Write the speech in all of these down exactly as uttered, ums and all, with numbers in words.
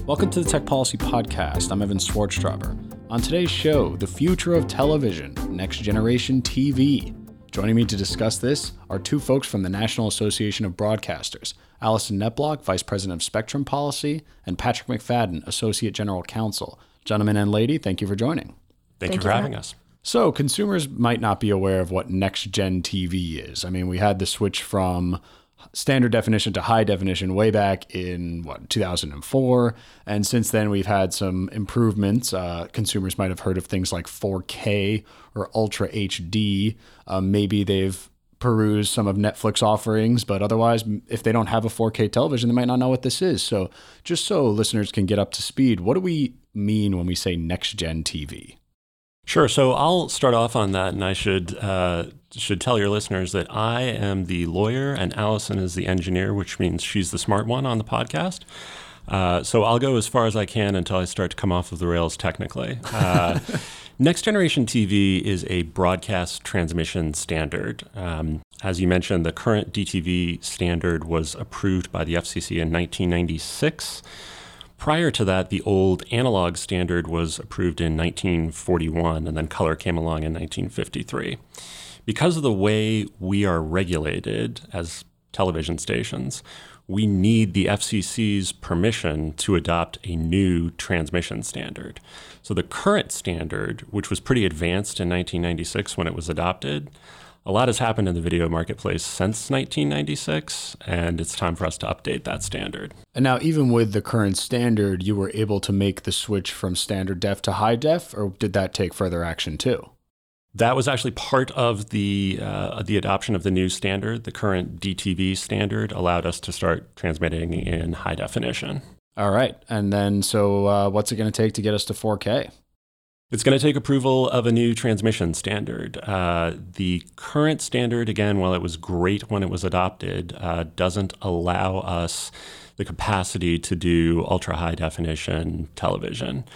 Welcome to the Tech Policy Podcast. I'm Evan Swartztraber. On today's show, the future of television, next generation T V. Joining me to discuss this are two folks from the National Association of Broadcasters, Allison Netblock, Vice President of Spectrum Policy, and Patrick McFadden, Associate General Counsel. Gentlemen and lady, thank you for joining. Thank, thank you for having us. So consumers might not be aware of what next-gen T V is. I mean, we had the switch from standard definition to high definition way back in, what, two thousand four. And since then, we've had some improvements. Uh, consumers might have heard of things like four K or Ultra H D. Uh, maybe they've perused some of Netflix offerings, but otherwise, if they don't have a four K television, they might not know what this is. So just so listeners can get up to speed, what do we mean when we say next-gen T V? Sure. So I'll start off on that, and I should uh, should tell your listeners that I am the lawyer and Allison is the engineer, which means she's the smart one on the podcast. Uh, so I'll go as far as I can until I start to come off of the rails technically. Uh, Next Generation T V is a broadcast transmission standard. Um, as you mentioned, the current D T V standard was approved by the F C C in nineteen ninety-six. Prior to that, the old analog standard was approved in nineteen forty-one, and then color came along in nineteen fifty-three. Because of the way we are regulated as television stations, we need the F C C's permission to adopt a new transmission standard. So the current standard, which was pretty advanced in nineteen ninety-six when it was adopted, a lot has happened in the video marketplace since nineteen ninety-six, and it's time for us to update that standard. And now, even with the current standard, you were able to make the switch from standard def to high def, or did that take further action too? That was actually part of the uh, the adoption of the new standard. The current D T V standard allowed us to start transmitting in high definition. All right. And then, so uh, what's it going to take to get us to four K? It's going to take approval of a new transmission standard. Uh, the current standard, again, while it was great when it was adopted, uh, doesn't allow us the capacity to do ultra-high definition television.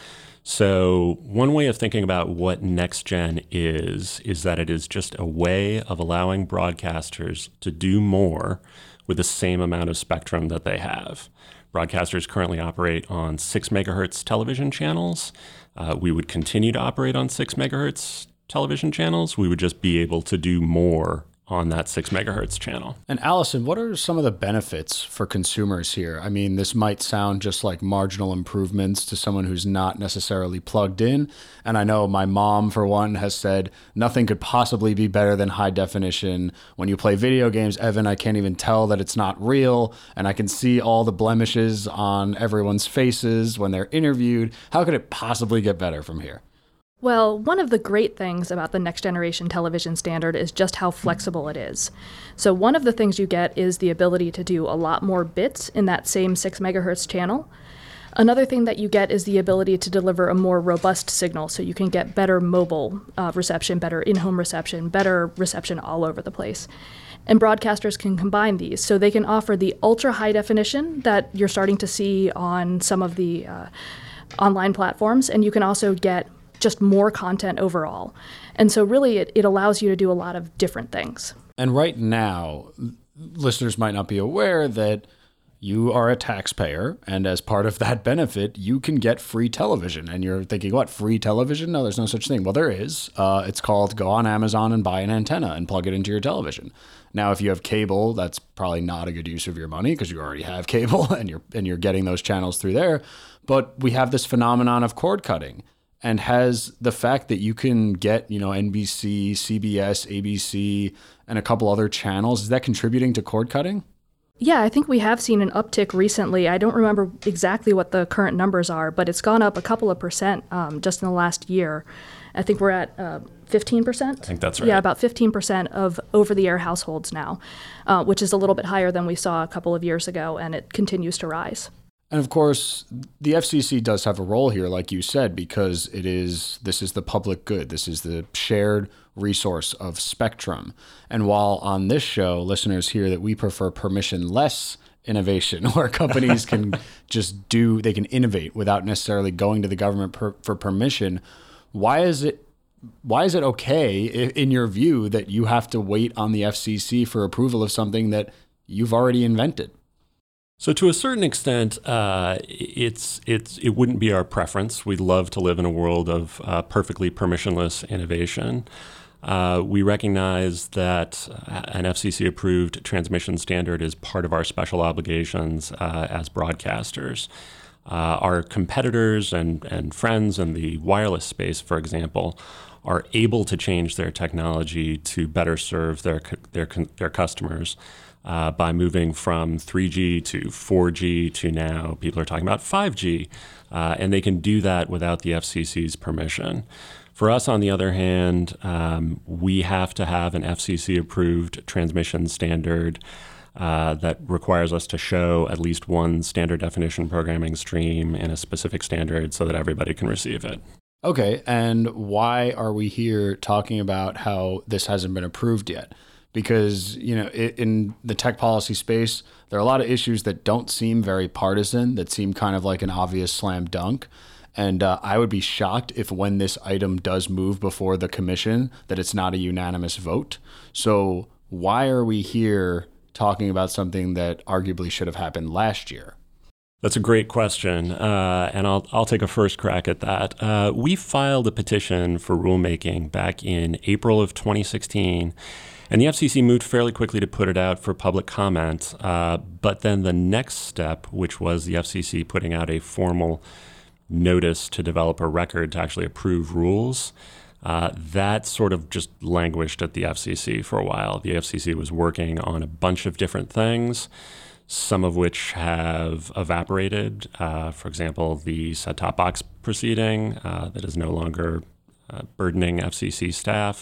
So one way of thinking about what next-gen is, is that it is just a way of allowing broadcasters to do more with the same amount of spectrum that they have. Broadcasters currently operate on six megahertz television channels. Uh, we would continue to operate on six megahertz television channels. We would just be able to do more on that six megahertz channel. And Allison, what are some of the benefits for consumers here? I mean, this might sound just like marginal improvements to someone who's not necessarily plugged in. And I know my mom, for one, has said nothing could possibly be better than high definition. When you play video games, Evan, I can't even tell that it's not real. And I can see all the blemishes on everyone's faces when they're interviewed. How could it possibly get better from here? Well, one of the great things about the next generation television standard is just how flexible it is. So one of the things you get is the ability to do a lot more bits in that same six megahertz channel. Another thing that you get is the ability to deliver a more robust signal, so you can get better mobile uh, reception, better in-home reception, better reception all over the place. And broadcasters can combine these, so they can offer the ultra high definition that you're starting to see on some of the uh, online platforms, and you can also get just more content overall. And so really it, it allows you to do a lot of different things. And right now, listeners might not be aware that you are a taxpayer, and as part of that benefit, you can get free television. And you're thinking, what, free television? No, there's no such thing. Well, there is. Uh, it's called go on Amazon and buy an antenna and plug it into your television. Now, if you have cable, that's probably not a good use of your money because you already have cable and you're and you're getting those channels through there. But we have this phenomenon of cord cutting. And has the fact that you can get, you know, N B C, C B S, A B C, and a couple other channels, is that contributing to cord cutting? Yeah, I think we have seen an uptick recently. I don't remember exactly what the current numbers are, but it's gone up a couple of percent um, just in the last year. I think we're at uh, fifteen percent. I think that's right. Yeah, about fifteen percent of over-the-air households now, uh, which is a little bit higher than we saw a couple of years ago, and it continues to rise. And of course, the F C C does have a role here, like you said, because it is this is the public good. This is the shared resource of spectrum. And while on this show, listeners hear that we prefer permission-less innovation, where companies can just do, they can innovate without necessarily going to the government per, for permission, why is it why is it okay, in your view, that you have to wait on the F C C for approval of something that you've already invented? So to a certain extent, uh, it's it's it wouldn't be our preference. We'd love to live in a world of uh, perfectly permissionless innovation. Uh, we recognize that an F C C-approved transmission standard is part of our special obligations uh, as broadcasters. Uh, our competitors and, and friends in the wireless space, for example, are able to change their technology to better serve their their their customers. Uh, by moving from three G to four G to now people are talking about five G, uh, and they can do that without the F C C's permission. For us, on the other hand, um, we have to have an F C C-approved transmission standard uh, that requires us to show at least one standard definition programming stream in a specific standard so that everybody can receive it. Okay, and why are we here talking about how this hasn't been approved yet? Because, you know, in the tech policy space, there are a lot of issues that don't seem very partisan, that seem kind of like an obvious slam dunk. And uh, I would be shocked if when this item does move before the commission, that it's not a unanimous vote. So why are we here talking about something that arguably should have happened last year? That's a great question, uh, and I'll I'll take a first crack at that. Uh, we filed a petition for rulemaking back in April of twenty sixteen. And the F C C moved fairly quickly to put it out for public comment. Uh, but then the next step, which was the F C C putting out a formal notice to develop a record to actually approve rules, uh, that sort of just languished at the F C C for a while. The F C C was working on a bunch of different things, some of which have evaporated. Uh, for example, the set-top box proceeding uh, that is no longer uh, burdening F C C staff.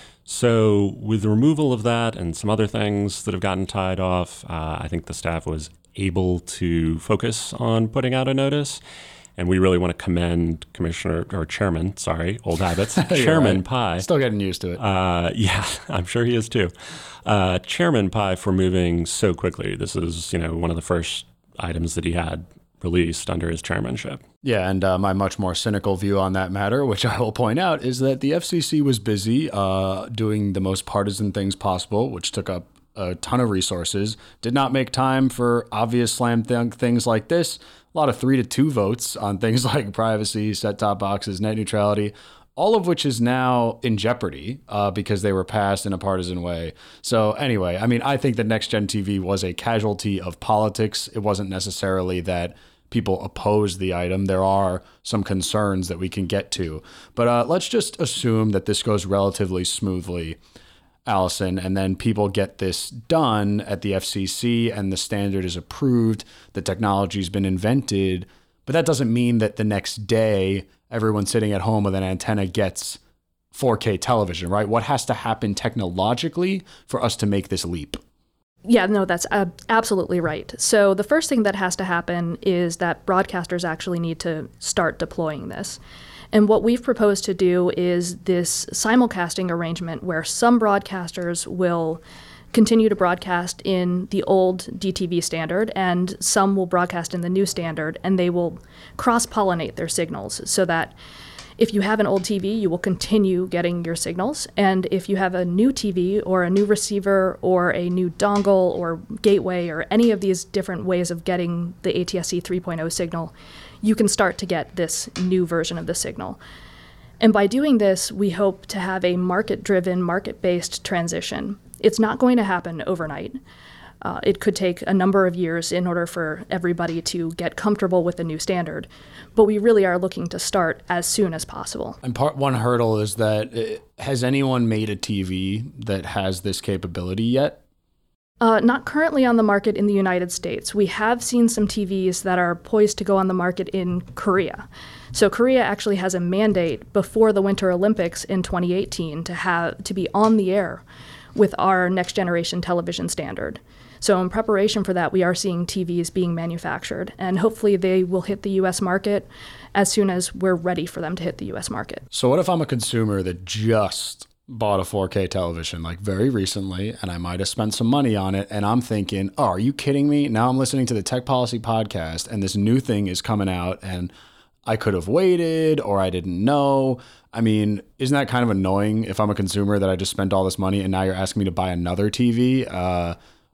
So with the removal of that and some other things that have gotten tied off, uh, I think the staff was able to focus on putting out a notice. And we really want to commend Commissioner, or Chairman, sorry, old habits, Chairman right. Pai. Still getting used to it. Uh, yeah, I'm sure he is too. Uh, Chairman Pai for moving so quickly. This is, you know, one of the first items that he had released under his chairmanship. Yeah, and uh, my much more cynical view on that matter, which I will point out, is that the F C C was busy uh, doing the most partisan things possible, which took up a ton of resources, did not make time for obvious slam dunk things like this. A lot of three to two votes on things like privacy, set-top boxes, net neutrality, all of which is now in jeopardy uh, because they were passed in a partisan way. So anyway, I mean, I think that Next Gen T V was a casualty of politics. It wasn't necessarily that people oppose the item. There are some concerns that we can get to. But uh, let's just assume that this goes relatively smoothly, Allison, and then people get this done at the F C C and the standard is approved, the technology's been invented, but that doesn't mean that the next day everyone sitting at home with an antenna gets four K television, right? What has to happen technologically for us to make this leap? Yeah, no, that's uh, absolutely right. So the first thing that has to happen is that broadcasters actually need to start deploying this. And what we've proposed to do is this simulcasting arrangement where some broadcasters will continue to broadcast in the old D T V standard and some will broadcast in the new standard, and they will cross-pollinate their signals so that if you have an old T V, you will continue getting your signals. And if you have a new T V or a new receiver or a new dongle or gateway or any of these different ways of getting the A T S C three point oh signal, you can start to get this new version of the signal. And by doing this, we hope to have a market-driven, market-based transition. It's not going to happen overnight. Uh, it could take a number of years in order for everybody to get comfortable with the new standard, but we really are looking to start as soon as possible. And part one hurdle is that, uh, has anyone made a T V that has this capability yet? Uh, not currently on the market in the United States. We have seen some T Vs that are poised to go on the market in Korea. So Korea actually has a mandate before the Winter Olympics in twenty eighteen to have to be on the air with our next generation television standard. So in preparation for that, we are seeing T Vs being manufactured, and hopefully they will hit the U S market as soon as we're ready for them to hit the U S market. So what if I'm a consumer that just bought a four K television like very recently, and I might have spent some money on it, and I'm thinking, oh, are you kidding me? Now I'm listening to the Tech Policy Podcast and this new thing is coming out and I could have waited or I didn't know. I mean, isn't that kind of annoying if I'm a consumer that I just spent all this money and now you're asking me to buy another T V? Uh,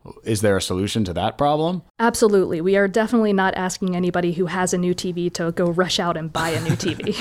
Is there a solution to that problem? Absolutely. We are definitely not asking anybody who has a new T V to go rush out and buy a new T V.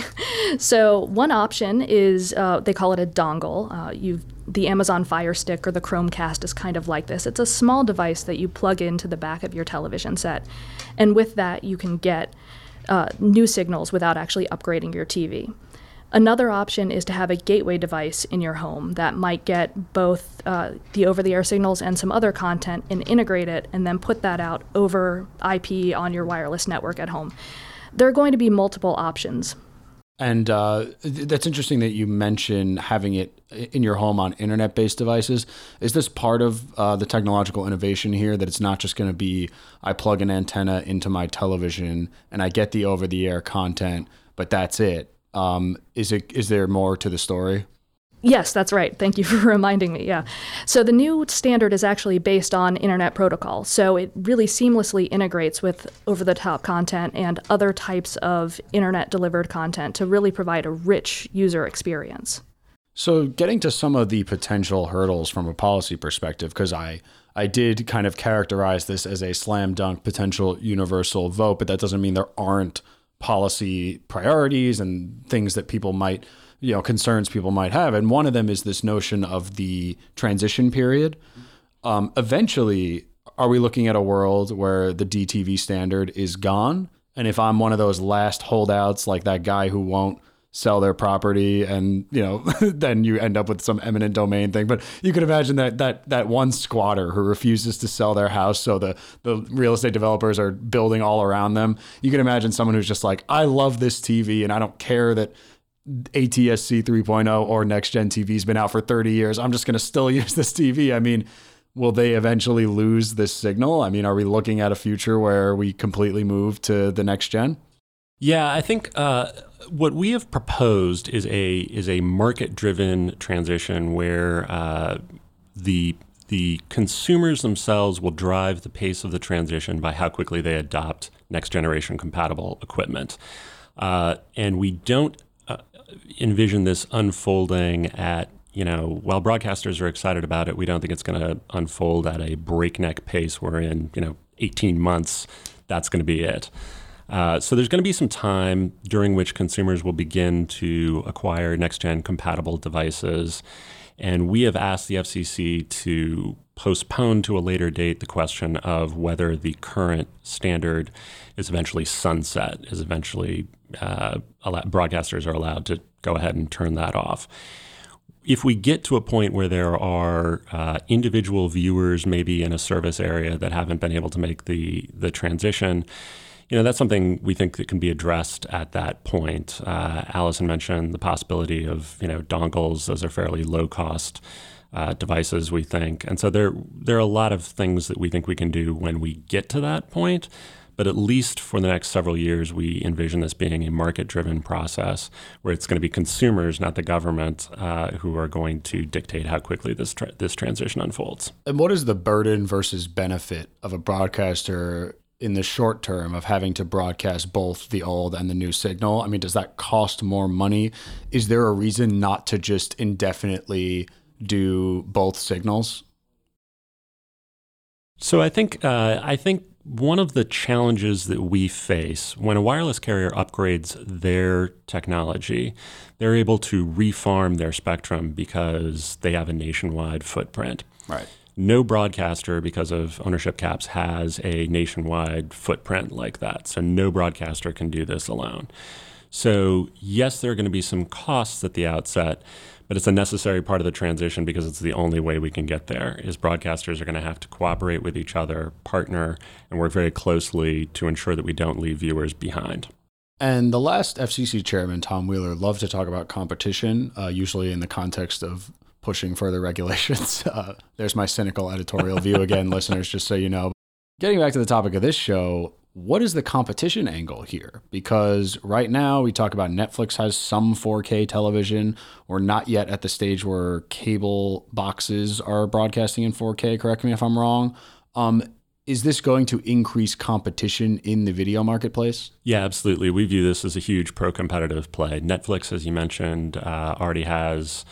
So one option is, uh, they call it a dongle. Uh, you've, the Amazon Fire Stick or the Chromecast is kind of like this. It's a small device that you plug into the back of your television set. And with that, you can get uh, new signals without actually upgrading your T V. Another option is to have a gateway device in your home that might get both uh, the over-the-air signals and some other content and integrate it and then put that out over I P on your wireless network at home. There are going to be multiple options. And uh, that's interesting that you mention having it in your home on internet-based devices. Is this part of uh, the technological innovation here, that it's not just going to be I plug an antenna into my television and I get the over-the-air content, but that's it? Um, is it, is there more to the story? Yes, that's right. Thank you for reminding me. Yeah. So the new standard is actually based on Internet Protocol. So it really seamlessly integrates with over-the-top content and other types of Internet-delivered content to really provide a rich user experience. So getting to some of the potential hurdles from a policy perspective, because I, I did kind of characterize this as a slam dunk potential universal vote, but that doesn't mean there aren't policy priorities and things that people might, you know, concerns people might have. And one of them is this notion of the transition period. Um, eventually, are we looking at a world where the D T V standard is gone? And if I'm one of those last holdouts, like that guy who won't sell their property and, you know, then you end up with some eminent domain thing. But you can imagine that that that one squatter who refuses to sell their house, so the, the real estate developers are building all around them. You can imagine someone who's just like, I love this T V and I don't care that A T S C three point oh or next-gen T V's been out for thirty years. I'm just going to still use this T V. I mean, will they eventually lose this signal? I mean, are we looking at a future where we completely move to the next gen? Yeah, I think uh, what we have proposed is a is a market-driven transition where uh, the the consumers themselves will drive the pace of the transition by how quickly they adopt next-generation compatible equipment. Uh, and we don't uh, envision this unfolding at, you know, while broadcasters are excited about it, we don't think it's going to unfold at a breakneck pace where in, you know, eighteen months, that's going to be it. Uh, so there's going to be some time during which consumers will begin to acquire next-gen compatible devices. And we have asked the F C C to postpone to a later date the question of whether the current standard is eventually sunset, is eventually uh, allow- broadcasters are allowed to go ahead and turn that off. If we get to a point where there are uh, individual viewers maybe in a service area that haven't been able to make the the transition, you know, that's something we think that can be addressed at that point. Uh, Allison mentioned the possibility of, you know, dongles. Those are fairly low-cost uh, devices, we think. And so there, there are a lot of things that we think we can do when we get to that point. But at least for the next several years, we envision this being a market-driven process where it's going to be consumers, not the government, uh, who are going to dictate how quickly this tra- this transition unfolds. And what is the burden versus benefit of a broadcaster in the short term of having to broadcast both the old and the new signal? I mean, does that cost more money? Is there a reason not to just indefinitely do both signals? So I think uh, I think one of the challenges that we face when a wireless carrier upgrades their technology, they're able to refarm their spectrum because they have a nationwide footprint. Right. No broadcaster, because of ownership caps, has a nationwide footprint like that. So no broadcaster can do this alone. So yes, there are going to be some costs at the outset, but it's a necessary part of the transition because it's the only way we can get there, is broadcasters are going to have to cooperate with each other, partner, and work very closely to ensure that we don't leave viewers behind. And the last F C C chairman, Tom Wheeler, loved to talk about competition, uh, usually in the context of pushing further regulations. Uh, there's my cynical editorial view again, listeners, just so you know. Getting back to the topic of this show, what is the competition angle here? Because right now we talk about Netflix has some four K television. We're not yet at the stage where cable boxes are broadcasting in four K. Correct me if I'm wrong. Um, is this going to increase competition in the video marketplace? Yeah, absolutely. We view this as a huge pro-competitive play. Netflix, as you mentioned, uh, already has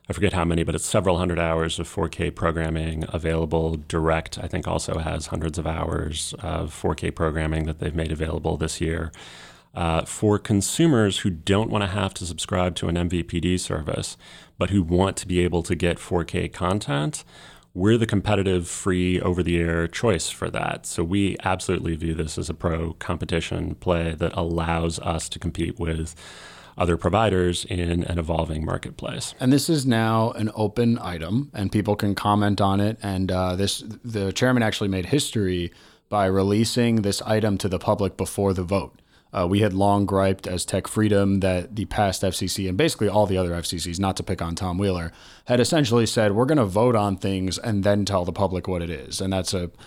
I forget how many, but it's several hundred hours of four K programming available. Direct, I think, also has hundreds of hours of four K programming that they've made available this year. Uh, for consumers who don't want to have to subscribe to an M V P D service, but who want to be able to get four K content, we're the competitive, free, over-the-air choice for that. So we absolutely view this as a pro-competition play that allows us to compete with other providers in an evolving marketplace. And this is now an open item, and people can comment on it. And uh, this, the chairman actually made history by releasing this item to the public before the vote. Uh, we had long griped as Tech Freedom that the past F C C and basically all the other F C Cs, not to pick on Tom Wheeler, had essentially said, we're going to vote on things and then tell the public what it is. And that's a,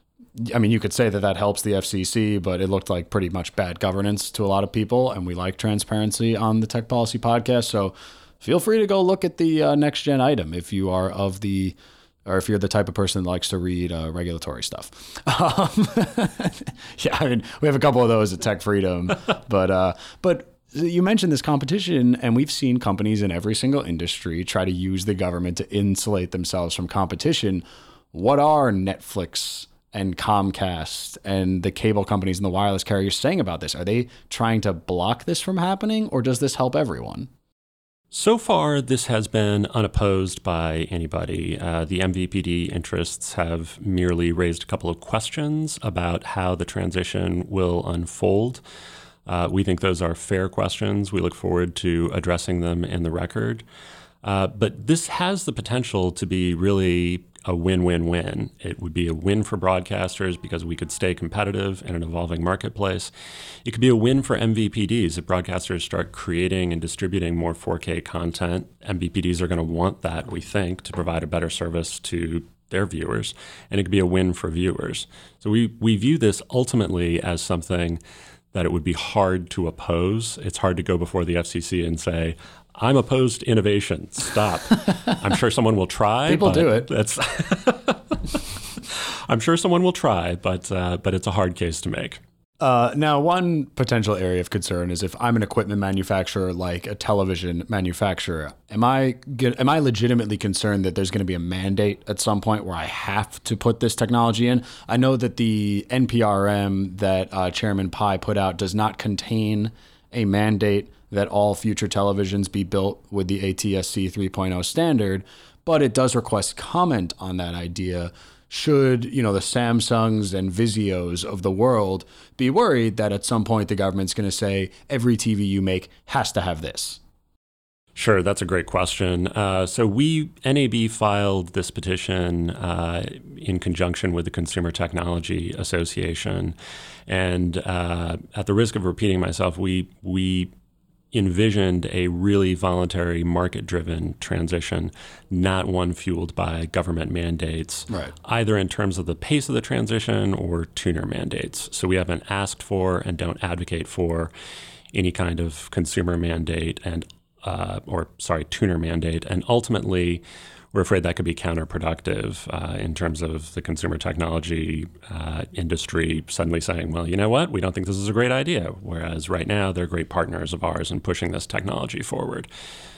I mean, you could say that that helps the F C C, but it looked like pretty much bad governance to a lot of people. And we like transparency on the Tech Policy Podcast. So feel free to go look at the uh, next gen item if you are of the, or if you're the type of person that likes to read uh, regulatory stuff. Um, yeah, I mean, we have a couple of those at Tech Freedom, but uh, but you mentioned this competition, and we've seen companies in every single industry try to use the government to insulate themselves from competition. What are Netflix and Comcast and the cable companies and the wireless carriers saying about this? Are they trying to block this from happening, or does this help everyone? So far, this has been unopposed by anybody. Uh, the M V P D interests have merely raised a couple of questions about how the transition will unfold. Uh, we think those are fair questions. We look forward to addressing them in the record. Uh, but this has the potential to be really a win-win-win. It would be a win for broadcasters because we could stay competitive in an evolving marketplace. It could be a win for M V P Ds if broadcasters start creating and distributing more four K content. M V P Ds are going to want that, we think, to provide a better service to their viewers. And it could be a win for viewers. So we, we view this ultimately as something that it would be hard to oppose. It's hard to go before the F C C and say, I'm opposed to innovation. Stop. I'm sure someone will try. People do it. That's I'm sure someone will try, but uh, but it's a hard case to make. Uh, now, one potential area of concern is if I'm an equipment manufacturer, like a television manufacturer, am I get, am I legitimately concerned that there's going to be a mandate at some point where I have to put this technology in? I know that the N P R M that uh, Chairman Pai put out does not contain a mandate that all future televisions be built with the A T S C three point oh standard, but it does request comment on that idea. Should, you know, the Samsungs and Vizios of the world be worried that at some point the government's going to say every T V you make has to have this? Sure, that's a great question. Uh, so we, N A B, filed this petition uh, in conjunction with the Consumer Technology Association. And uh, at the risk of repeating myself, we we envisioned a really voluntary, market-driven transition, not one fueled by government mandates, right, either in terms of the pace of the transition or tuner mandates. So we haven't asked for and don't advocate for any kind of consumer mandate and uh, or sorry, tuner mandate. And ultimately, we're afraid that could be counterproductive uh, in terms of the consumer technology uh, industry suddenly saying, well, you know what, we don't think this is a great idea. Whereas right now, they're great partners of ours in pushing this technology forward.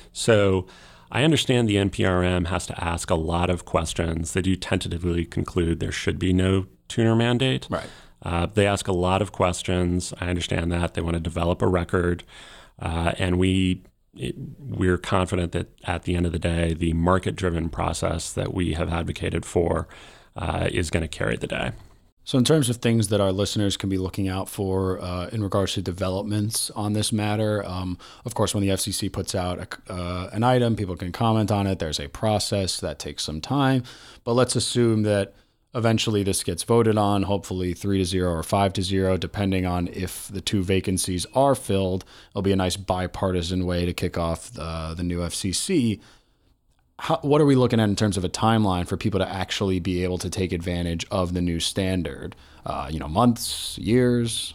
So I understand the N P R M has to ask a lot of questions. They do tentatively conclude there should be no tuner mandate. Right. Uh, they ask a lot of questions. I understand that. They want to develop a record. Uh, and we... It, we're confident that at the end of the day, the market-driven process that we have advocated for uh, is going to carry the day. So in terms of things that our listeners can be looking out for uh, in regards to developments on this matter, um, of course, when the F C C puts out a, uh, an item, people can comment on it. There's a process that takes some time. But let's assume that eventually this gets voted on, hopefully three to zero or five to zero, depending on if the two vacancies are filled. It'll be a nice bipartisan way to kick off the, the new F C C. How, what are we looking at in terms of a timeline for people to actually be able to take advantage of the new standard? Uh, you know, months, years?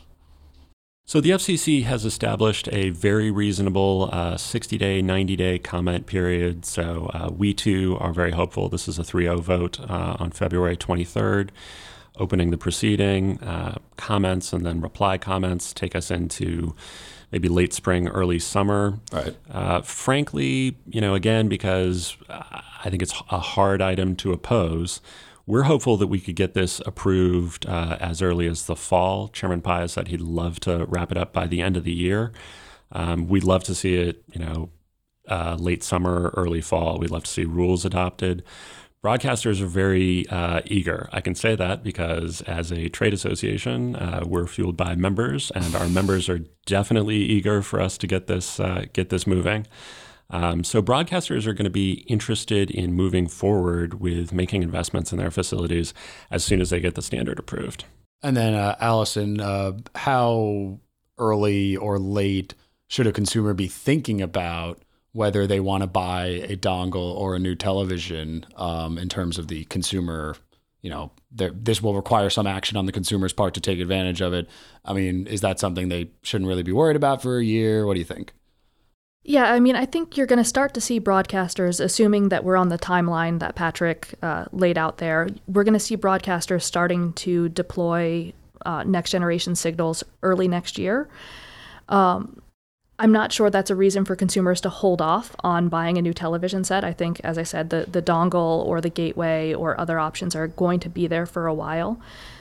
So the F C C has established a very reasonable uh, sixty-day, ninety-day comment period. So uh, we too are very hopeful. This is a three oh vote uh, on February twenty-third. opening the proceeding, uh, comments, and then reply comments take us into maybe late spring, early summer. Right. Uh, frankly, you know, again, because I think it's a hard item to oppose, we're hopeful that we could get this approved uh, as early as the fall. Chairman Pai has said he'd love to wrap it up by the end of the year. Um, we'd love to see it, you know, uh, late summer, early fall. We'd love to see rules adopted. Broadcasters are very uh, eager. I can say that because as a trade association, uh, we're fueled by members, and our members are definitely eager for us to get this uh, get this moving. Um, so broadcasters are going to be interested in moving forward with making investments in their facilities as soon as they get the standard approved. And then, uh, Allison, uh, how early or late should a consumer be thinking about whether they want to buy a dongle or a new television um, in terms of the consumer, you know, this will require some action on the consumer's part to take advantage of it. I mean, is that something they shouldn't really be worried about for a year? What do you think? Yeah, I mean, I think you're going to start to see broadcasters, assuming that we're on the timeline that Patrick uh, laid out there, we're going to see broadcasters starting to deploy uh, next generation signals early next year. Um, I'm not sure that's a reason for consumers to hold off on buying a new television set. I think, as I said, the, the dongle or the gateway or other options are going to be there for a while.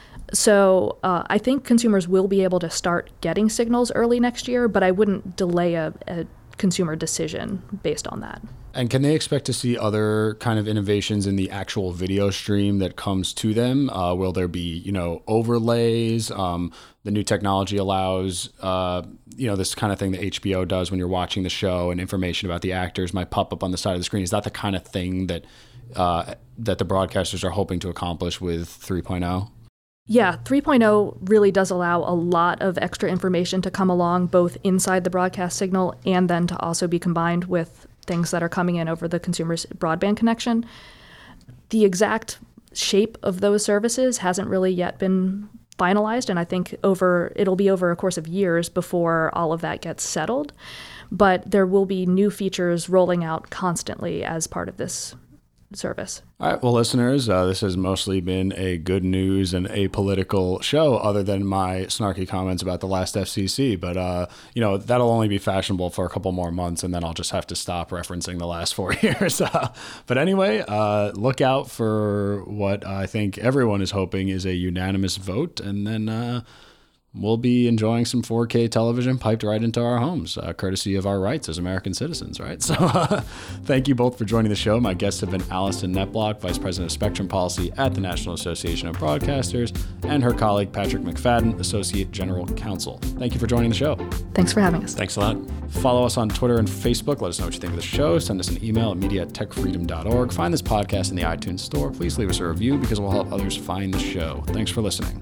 So uh, I think consumers will be able to start getting signals early next year, but I wouldn't delay a, a consumer decision based on that. And can they expect to see other kind of innovations in the actual video stream that comes to them? Uh, will there be, you know, overlays? Um, the new technology allows, uh, you know, this kind of thing that H B O does when you're watching the show, and information about the actors might pop up on the side of the screen. Is that the kind of thing that uh, that the broadcasters are hoping to accomplish with three point oh? Yeah, three point oh really does allow a lot of extra information to come along, both inside the broadcast signal and then to also be combined with things that are coming in over the consumer's broadband connection. The exact shape of those services hasn't really yet been finalized, and I think over it'll be over a course of years before all of that gets settled. But there will be new features rolling out constantly as part of this service. All right, well, listeners, uh, this has mostly been a good news and apolitical show, other than my snarky comments about the last F C C. But, uh, you know, that'll only be fashionable for a couple more months, and then I'll just have to stop referencing the last four years. Uh, but anyway, uh, look out for what I think everyone is hoping is a unanimous vote, and then uh, we'll be enjoying some four K television piped right into our homes, uh, courtesy of our rights as American citizens, right? So uh, thank you both for joining the show. My guests have been Allison Netblock, Vice President of Spectrum Policy at the National Association of Broadcasters, and her colleague, Patrick McFadden, Associate General Counsel. Thank you for joining the show. Thanks for having us. Thanks a lot. Follow us on Twitter and Facebook. Let us know what you think of the show. Send us an email at media at tech freedom dot org. Find this podcast in the iTunes store. Please leave us a review because it will help others find the show. Thanks for listening.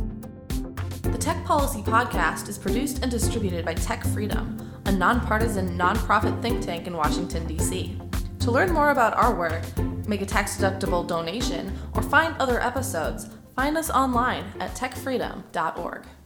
The Tech Policy Podcast is produced and distributed by Tech Freedom, a nonpartisan, nonprofit think tank in Washington, D C. To learn more about our work, make a tax-deductible donation, or find other episodes, find us online at tech freedom dot org.